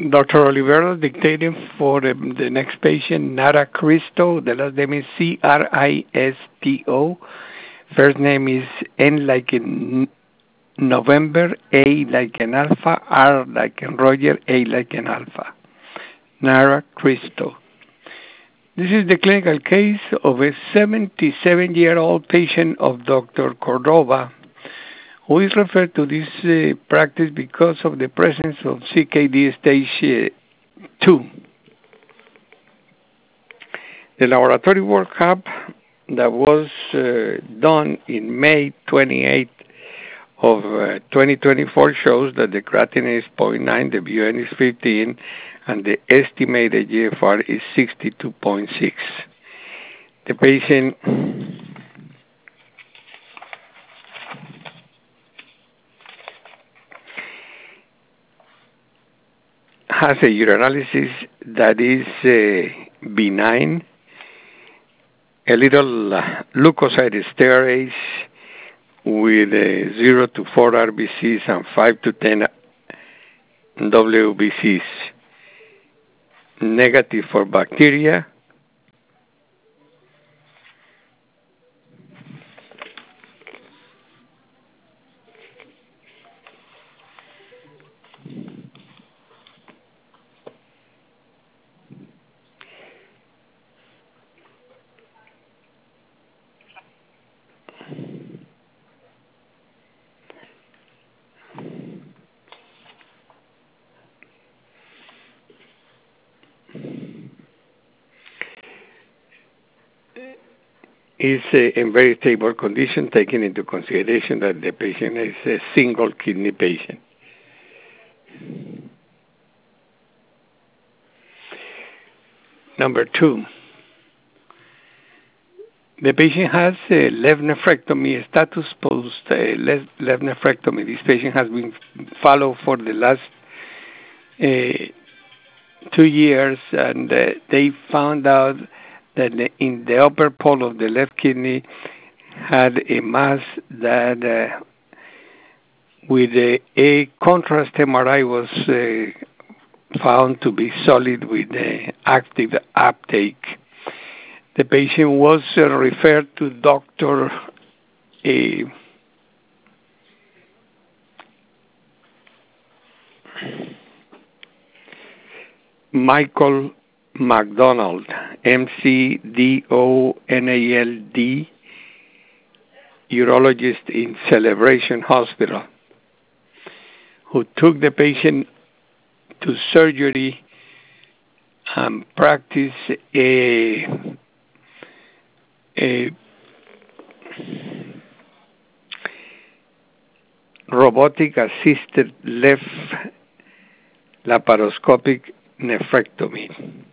Dr. Olivero dictating for the next patient, Nara Cristo. The last name is Cristo. First name is N like in November, A like in Alpha, R like in Roger, A like in Alpha. Nara Cristo. This is the clinical case of a 77-year-old patient of Dr. Cordova, who is referred to this practice because of the presence of CKD stage 2. The laboratory workup that was done in May 28 of 2024 shows that the creatinine is 0.9, the BUN is 15, and the estimated GFR is 62.6. The patient has a urinalysis that is benign, a little leukocyte with 0 to 4 RBCs and 5 to 10 WBCs. Negative for bacteria. Is in very stable condition, taking into consideration that the patient is a single kidney patient. Number 2, the patient has a left nephrectomy status post left nephrectomy. This patient has been followed for the last 2 years, and they found out that in the upper pole of the left kidney had a mass that with a contrast MRI was found to be solid with active uptake. The patient was referred to Dr. Michael McDonald, McDonald, urologist in Celebration Hospital, who took the patient to surgery and practiced a robotic assisted left laparoscopic nephrectomy.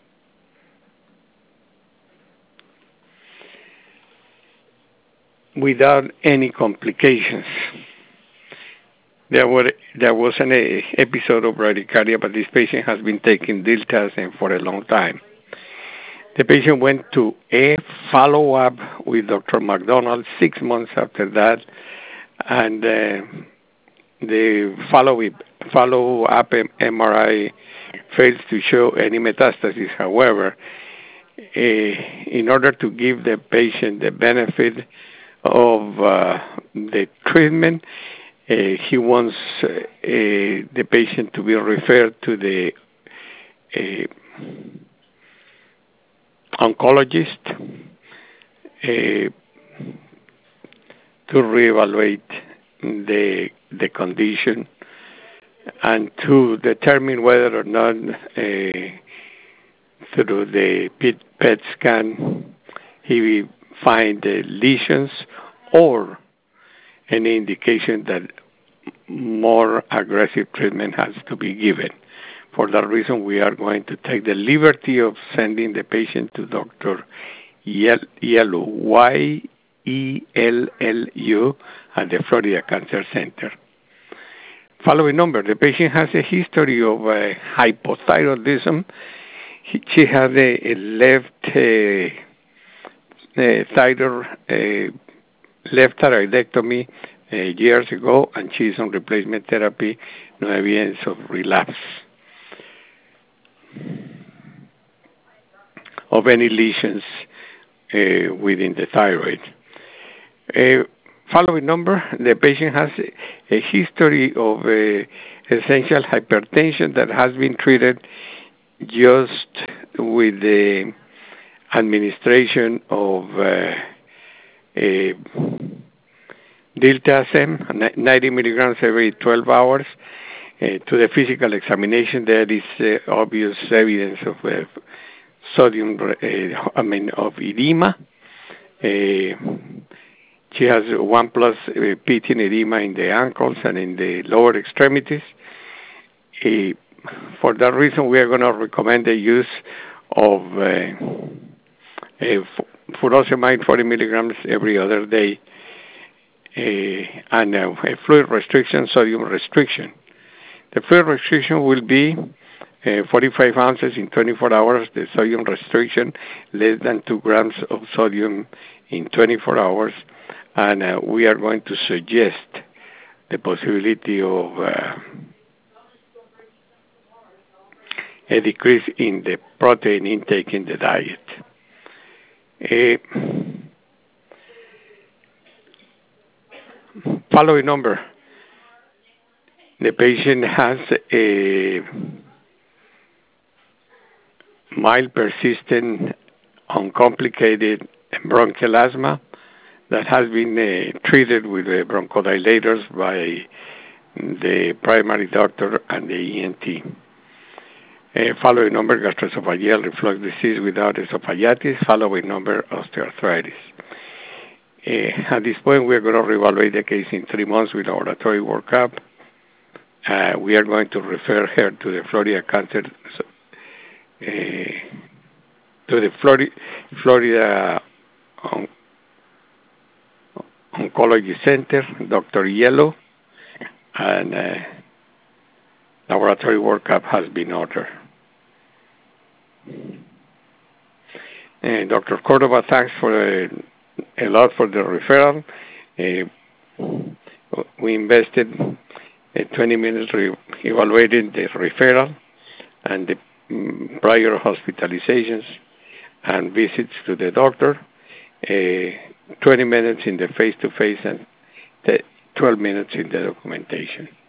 Without any complications. There was an episode of bradycardia, but this patient has been taking diltiazem for a long time. The patient went to a follow-up with Dr. McDonald 6 months after that, and the follow-up MRI fails to show any metastasis. However, in order to give the patient the benefit of the treatment, he wants the patient to be referred to the oncologist to reevaluate the condition and to determine whether or not through the PET scan he find lesions or any indication that more aggressive treatment has to be given. For that reason, we are going to take the liberty of sending the patient to Dr. Yellow, Y-E-L-L-U, at the Florida Cancer Center. Following number, the patient has a history of hypothyroidism. She had a left left thyroidectomy years ago, and she's on replacement therapy, no evidence of relapse. of any lesions within the thyroid. Following number, the patient has a history of essential hypertension that has been treated just with the administration of diltiazem, 90 milligrams every 12 hours. To the physical examination, there is obvious evidence of sodium, of edema. She has 1+ pitting edema in the ankles and in the lower extremities. For that reason, we are going to recommend the use of furosemide 40 milligrams every other day, and a fluid restriction, sodium restriction. The fluid restriction will be 45 ounces in 24 hours. The sodium restriction, less than 2 grams of sodium in 24 hours. And we are going to suggest the possibility of a decrease in the protein intake in the diet. Following number, the patient has a mild, persistent, uncomplicated bronchial asthma that has been treated with bronchodilators by the primary doctor and the ENT. Following number, gastroesophageal reflux disease without esophagitis. Following number, osteoarthritis. At this point, we are going to reevaluate the case in 3 months with laboratory workup. We are going to refer her to the Florida Cancer, to the Florida Oncology Center, Dr. Yellow, and laboratory workup has been ordered. Dr. Cordova, thanks for a lot for the referral. We invested 20 minutes evaluating the referral and the prior hospitalizations and visits to the doctor, 20 minutes in the face-to-face and 12 minutes in the documentation.